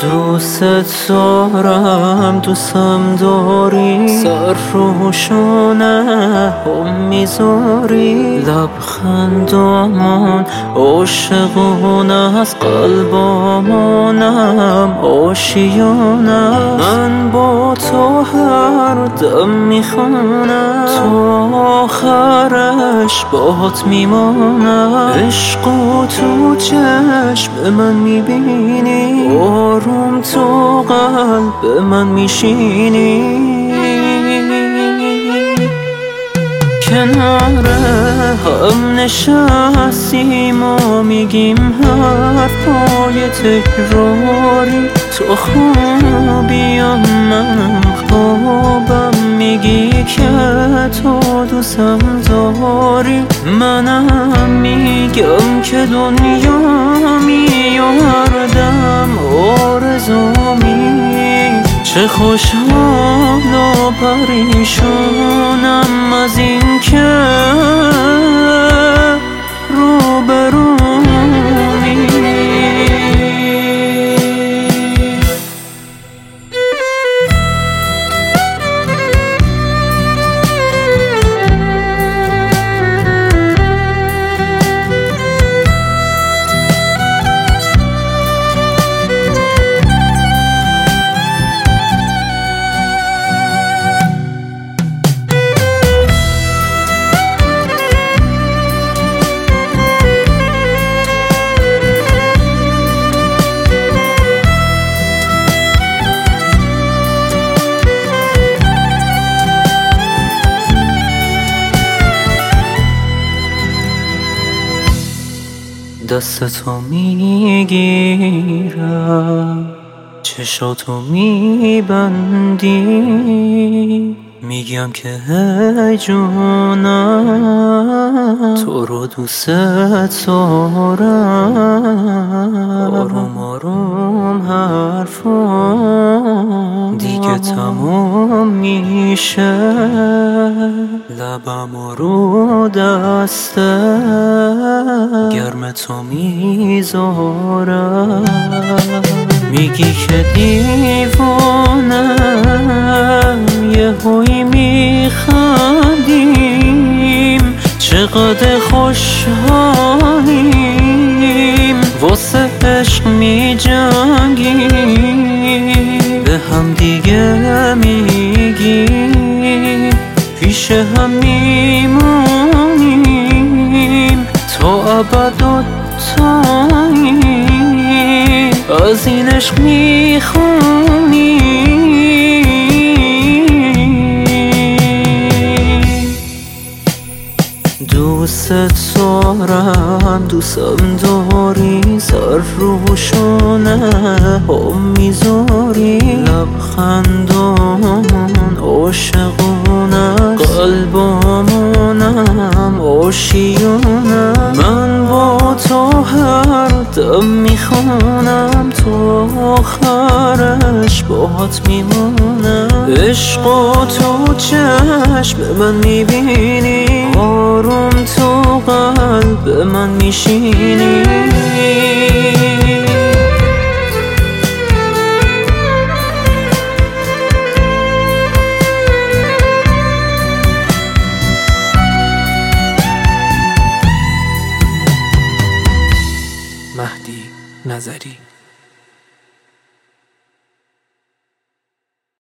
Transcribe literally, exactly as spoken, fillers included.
دوست دارم دوستم داری، سر روشونه هم میذاری، لبخندامون عاشقونه از قلبامونم آشیانه. من با تو هر دم میخونم، تا آخرش باهات میمانم. عشق و تو چشم من میبینی، آروم تو قلب من میشینی. کنار هم نشستیم و میگیم حرفای تکراری، تو خوابیم من خوابم، میگی که تو دوستم داری، منم میگم که دنیا میاردم آرزومی. چه خوشحال و پریشانم از این که روبرومی. دستتو میگیرم، چشاتو میبندی، میگم که هی جونم تو رو دوست دارم. آروم آروم حرفم دیگه تموم میشه، لبم رو دسته گرم تو میذارم. میگی که دیوانم، یه هوی میخندیم، چقدر خوشحالیم، واسه عشق میجنگیم، به هم دیگه میگیم پیش هم میمونیم، تا ابد و تاییم از این عشق میخونیم. دوست دارم دوستم داری، سر روشونه هم میذاری، لبخندامون عاشقونه، قلبامونم آشیونه. من با تو هر دم میخونم، تو آخرش باهات میمونم. عشق و تو چشم من میبینی، آروم تو قلب من میشینی. مهدی نظری.